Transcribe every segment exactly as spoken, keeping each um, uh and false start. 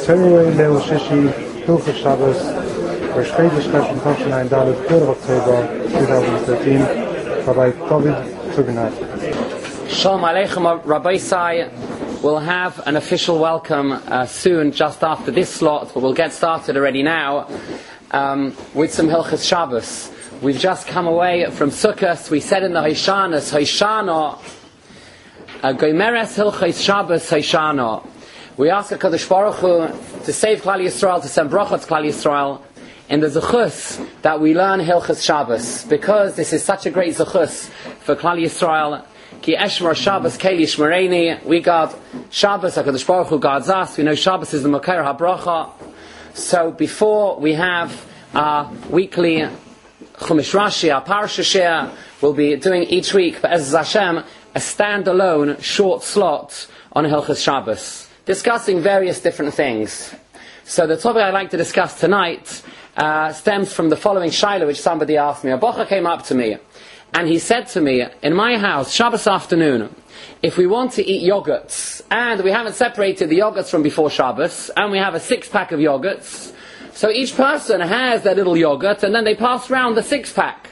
Torah Leil Shishi, Hilchos Shabbos, Rosh Chodesh Teshuvah Tafshin Dalet, third of October, twenty thirteen, Rabbi David Tugendhat. Shalom Aleichem, Rabbi Sai will have an official welcome uh, soon, just after this slot, but we'll get started already now um, with some Hilchos Shabbos. We've just come away from Sukkot. We said in the Hoishanos, Hoishana, Goimeres Hilchos Shabbos Hoishana. We ask HaKadosh Baruch Hu to save Klal Yisrael, to send brachot to Klal Yisrael, in the zechus that we learn Hilchos Shabbos, because this is such a great zechus for Klal Yisrael. Ki Eshmar Shabbos Keli Shmareni. We guard Shabbos, HaKadosh Baruch Hu guards us. We know Shabbos is the Moker HaBracha. So before we have our weekly Chumash Rashi, our Parasha Share, we'll be doing each week, but as Hashem, a standalone short slot on Hilchos Shabbos, discussing various different things. So the topic I'd like to discuss tonight uh, stems from the following shaila which somebody asked me. A bocha came up to me and he said to me, in my house, Shabbos afternoon, if we want to eat yogurts, and we haven't separated the yogurts from before Shabbos, and we have a six pack of yogurts, so each person has their little yogurt and then they pass around the six pack.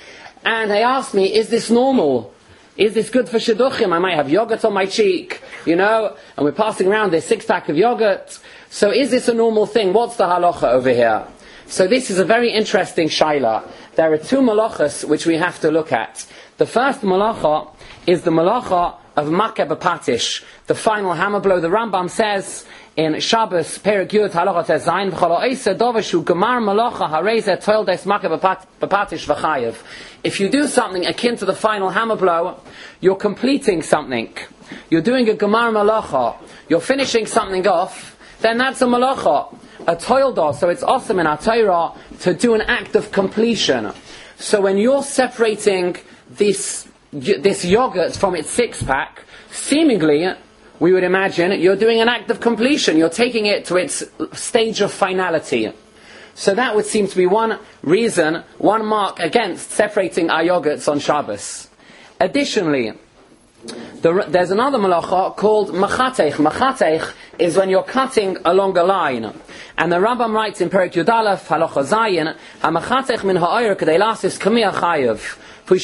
And they asked me, is this normal? Is this good for shidduchim? I might have yogurt on my cheek, you know, and we're passing around this six-pack of yogurt. So is this a normal thing? What's the halacha over here? So this is a very interesting shaila. There are two malachas which we have to look at. The first malacha is the malacha of makeh b'patish, the final hammer blow. The Rambam says in Shabbos, Perek Yud, halacha tezayin, v'chol ha'oiseh dover shu gemar malacha harei zeh toil des makeh b'patish v'chayev. If you do something akin to the final hammer blow, you're completing something. You're doing a gemar malacha. You're finishing something off. Then that's a malacha, a toildah. So it's awesome in our Torah to do an act of completion. So when you're separating this this yogurt from its six pack, seemingly we would imagine you're doing an act of completion. You're taking it to its stage of finality. So that would seem to be one reason, one mark against separating our yogurts on Shabbos. Additionally, the, there's another malacha called machatech. Machatech is when you're cutting along a line. And the Rambam writes in Perek Yud Aleph, halacha zayin, ha-machatech min ha'oyer k'dei lasis k'miyah chayev.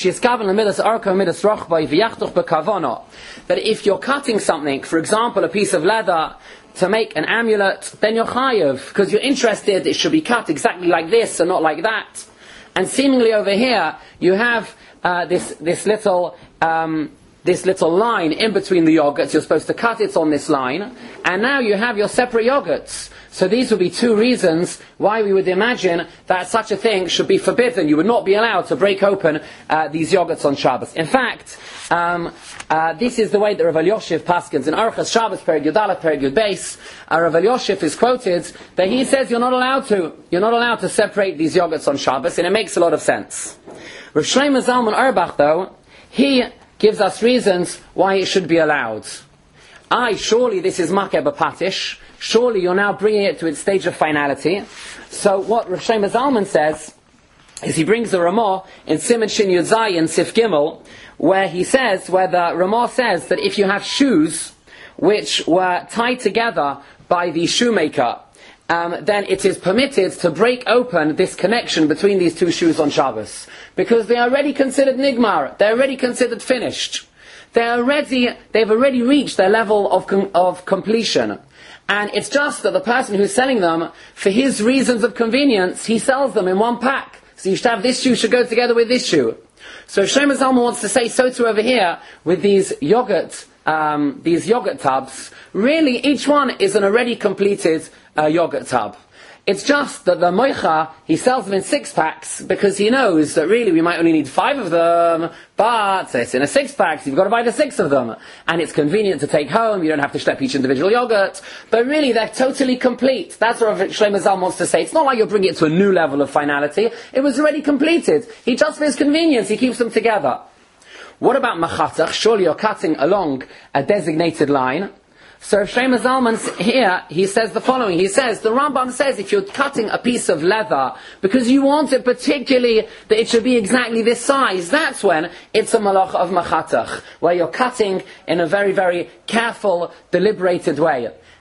That if you're cutting something, for example a piece of leather, to make an amulet, then you're chayev, because you're interested, it should be cut exactly like this and not like that. And seemingly over here, you have uh, this this little um, this little line in between the yogurts. You're supposed to cut it on this line, and now you have your separate yogurts. So these would be two reasons why we would imagine that such a thing should be forbidden. You would not be allowed to break open uh, these yogurts on Shabbos. In fact, um, uh, this is the way that Rav Elyoshiv paskins in Orchos Shabbos, Perek Yud Aleph, Perek Yud Beis. Uh, Rav Elyoshiv is quoted that he says you're not allowed to. You're not allowed to separate these yogurts on Shabbos, and it makes a lot of sense. Rav Shlomo Zalman Auerbach, though, he gives us reasons why it should be allowed. Aye, surely this is makeh b'patish. Surely you're now bringing it to its stage of finality. So what Rav Shlomo Zalman says is he brings the Ramah in Siman Shin Yud Zayin Sif Gimel, where he says, where the Ramah says that if you have shoes which were tied together by the shoemaker, um, then it is permitted to break open this connection between these two shoes on Shabbos, because they are already considered nigmar. They're already considered finished. They're already, they've already reached their level of com- of completion. And it's just that the person who's selling them, for his reasons of convenience, he sells them in one pack. So you should have this shoe should go together with this shoe. So Shlomo Zalman wants to say so too over here with these yogurt, um, these yogurt tubs. Really, each one is an already completed uh, yogurt tub. It's just that the moicha, he sells them in six packs because he knows that really we might only need five of them, but it's in a six pack, so you've got to buy the six of them. And it's convenient to take home, you don't have to schlep each individual yogurt, but really they're totally complete. That's what Shlomo Zalman wants to say. It's not like you're bringing it to a new level of finality, it was already completed. He just for his convenience, he keeps them together. What about machatach? Surely you're cutting along a designated line. So Shlomo Zalman here, he says the following. He says, the Rambam says if you're cutting a piece of leather because you want it particularly that it should be exactly this size, that's when it's a malach of machatach, where you're cutting in a very, very careful, deliberated way.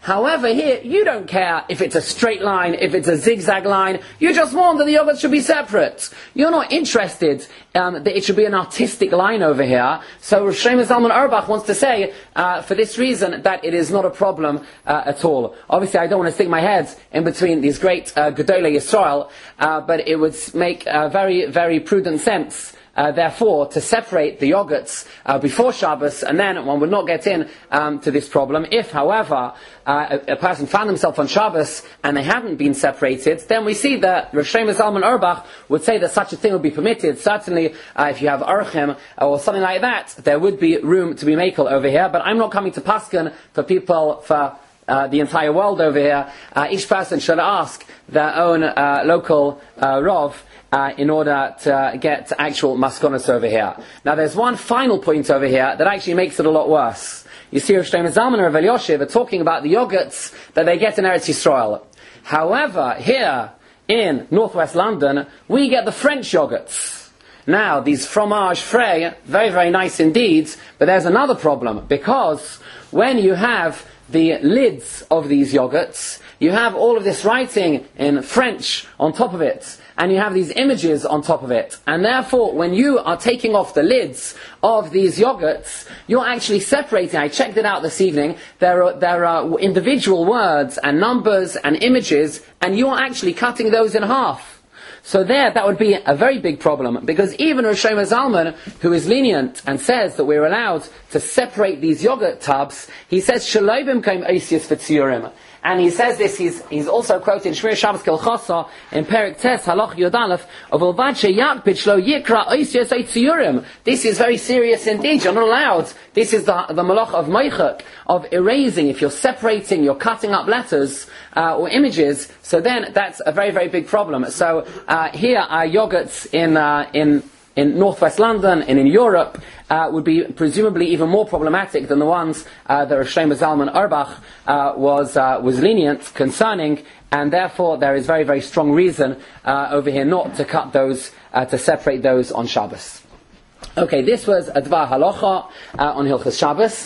However, here, you don't care if it's a straight line, if it's a zigzag line. You just want that the yogurts should be separate. You're not interested um, that it should be an artistic line over here. So Rosh Shlomo Zalman Auerbach wants to say, uh, for this reason, that it is not a problem uh, at all. Obviously, I don't want to stick my head in between these great uh, Gedolei Yisrael, uh, but it would make uh, very, very prudent sense Uh, therefore, to separate the yogurts uh, before Shabbos, and then one would not get in um, to this problem. If, however, uh, a, a person found himself on Shabbos and they hadn't been separated, then we see that Rosh Shlomo Zalman Auerbach would say that such a thing would be permitted. Certainly, uh, if you have Orchim or something like that, there would be room to be makel over here. But I'm not coming to Paskin for people, for Uh, the entire world over here. Uh, each person should ask their own uh, local uh, Rov uh, in order to get actual maskonos over here. Now there's one final point over here that actually makes it a lot worse. You see, Rosh Shlomo Zalman and Rav Elyashiv are talking about the yogurts that they get in Eretz Yisrael. However, here in northwest London, we get the French yogurts. Now, these fromage frais, very, very nice indeed, but there's another problem, because when you have the lids of these yogurts, you have all of this writing in French on top of it, and you have these images on top of it, and therefore when you are taking off the lids of these yogurts, you're actually separating. I checked it out this evening. There are, there are individual words and numbers and images, and you're actually cutting those in half. So there, that would be a very big problem, because even Rosh Shlomo Zalman, who is lenient and says that we're allowed to separate these yogurt tubs, he says, Shaloi b'mkeim oisius v'tziurim. And he says this, he's, he's also quoted Shmir Shabbos Kelchosa in Perik Tes, Halach Yod Aleph, of Ulvad sheyakpid shlo yikra oisius v'tziurim. This is very serious indeed. You're not allowed. This is the, the malach of Meichuk, of erasing. If you're separating, you're cutting up letters uh, or images, so then that's a very, very big problem. So uh, here are yogurts in uh, in in northwest London and in Europe uh, would be presumably even more problematic than the ones uh, that Rosh Shlomo Zalman Auerbach uh, was uh, was lenient concerning, and therefore there is very, very strong reason uh, over here not to cut those, uh, to separate those on Shabbos. Okay, this was a Dvar Halacha uh, on Hilchos Shabbos.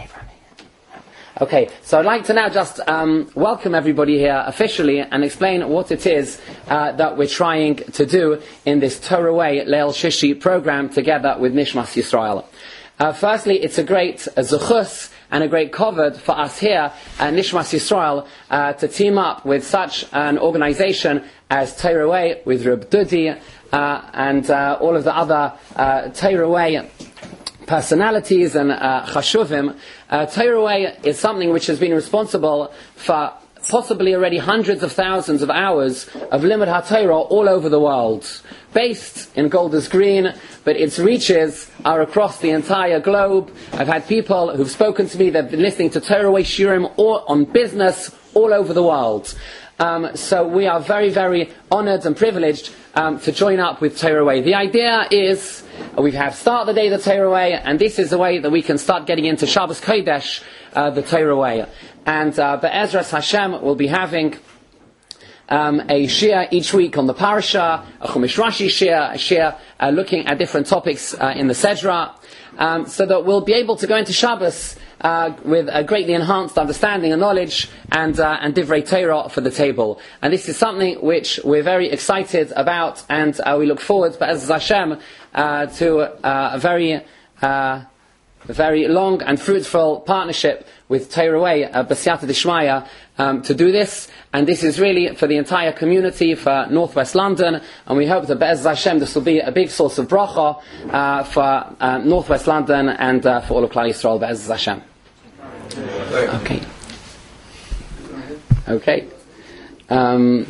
Okay, so I'd like to now just um, welcome everybody here officially and explain what it is uh, that we're trying to do in this Torah Way Leil Shishi program together with Nishmas Yisrael. Uh, firstly, it's a great uh, zuchus and a great kavod for us here at Nishmas Yisrael uh, to team up with such an organization as Torah Way, with Reb Dudi uh, and uh, all of the other uh, Torah Way personalities and uh, chashuvim. Uh, Torah Way is something which has been responsible for possibly already hundreds of thousands of hours of Limud HaTorah all over the world, based in Golders Green, but its reaches are across the entire globe. I've had people who've spoken to me, they've been listening to Torah Way Shiurim all on business all over the world. Um, so we are very, very honoured and privileged um, to join up with Torah Way. The idea is uh, we have start the day the Torah Way, and this is the way that we can start getting into Shabbos Kodesh, uh, the Torah Way. And uh, Be'ezras Hashem will be having um, a shir each week on the parasha, a Chumash Rashi shir, a shir uh, looking at different topics uh, in the Sedra, um, so that we'll be able to go into Shabbos Uh, with a greatly enhanced understanding and knowledge and uh, and divrei Torah for the table. And this is something which we're very excited about, and uh, we look forward, Be'ez Hashem, uh, to uh, a very uh, a very long and fruitful partnership with Torah Way, uh, B'siyata D'Shmaya, um, to do this. And this is really for the entire community, for Northwest London, and we hope that Be'ez Hashem this will be a big source of bracha uh, for uh, Northwest London and uh, for all of Klal Yisrael, Be'ez Hashem. Okay. Okay. Um,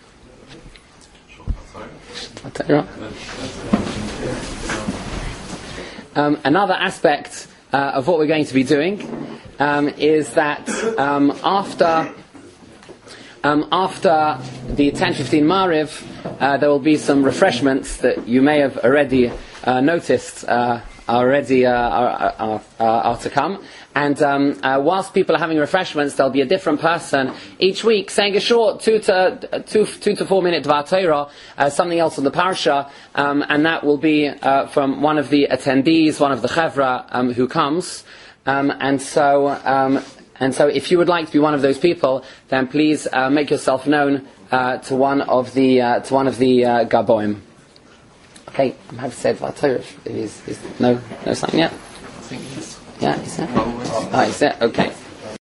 um, another aspect uh, of what we're going to be doing um, is that um, after um, after the ten fifteen Mariv, uh, there will be some refreshments that you may have already uh, noticed uh, already uh, are, are, are, are to come. And um, uh, whilst people are having refreshments, there'll be a different person each week saying a short two to two, two to four minute Dvar Torah, uh, something else on the parasha, um, and that will be uh, from one of the attendees, one of the chevra um, who comes. Um, and so um, And so if you would like to be one of those people, then please uh, make yourself known uh, to one of the uh, to one of the uh, Gaboim. Okay, I have said Vatorah. Is is no no sign yet? I think yes. Yeah, is it? Oh, is it? Okay.